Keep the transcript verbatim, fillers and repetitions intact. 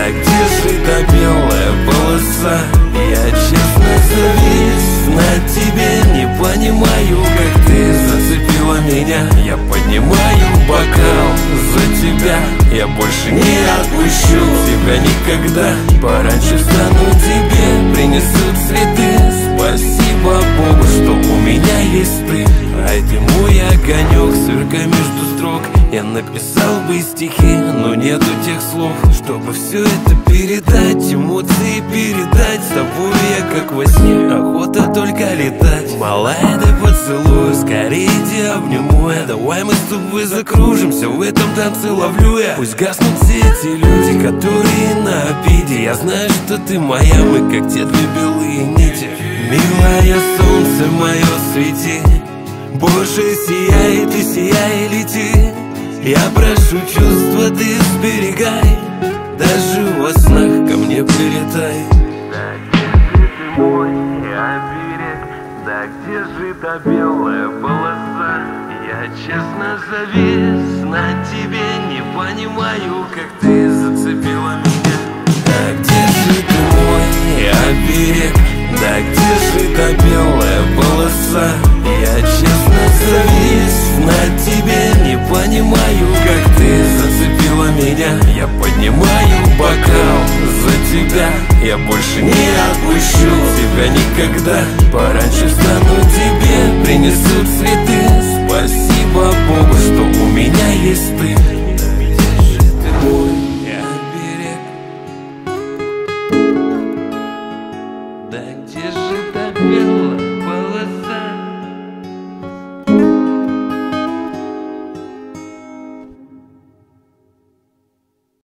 Да где же та белая полоса? Я честно завис на тебе. Не понимаю, как ты зацепила меня. Я поднимаю бокал за тебя. Я больше не отпущу тебя никогда. Пораньше встану тебе, принесу цветы. Спасибо Богу, что у меня есть ты. А это мой огонек, сверкай между строк. Я написал бы стихи, но нету тех слов, чтобы все это передать, эмоции передать. С тобой я как во сне, охота только летать. Малая, дай поцелую, скорее иди обниму я. Давай мы с тобой закружимся, в этом танце ловлю я. Пусть гаснут все эти люди, которые на обиде. Я знаю, что ты моя, мы как те две белые нити. Милое солнце мое, свети, больше сияй, ты сияй, лети. Я прошу чувства, ты сберегай, даже во снах ко мне прилетай. Да где же ты мой оберег? Да где же та белая полоса? Я честно завис на тебе. Не понимаю, как ты зацепила меня. Да где же ты мой оберег? Да где же та белая полоса? Я честно завис на тебе. Не понимаю, как ты зацепила меня. Я поднимаю бокал за тебя. Я больше не отпущу тебя никогда. Пораньше встану тебе, принесу цветы. Спасибо Богу, что у меня есть ты. Ты мой оберег. Да где же та белая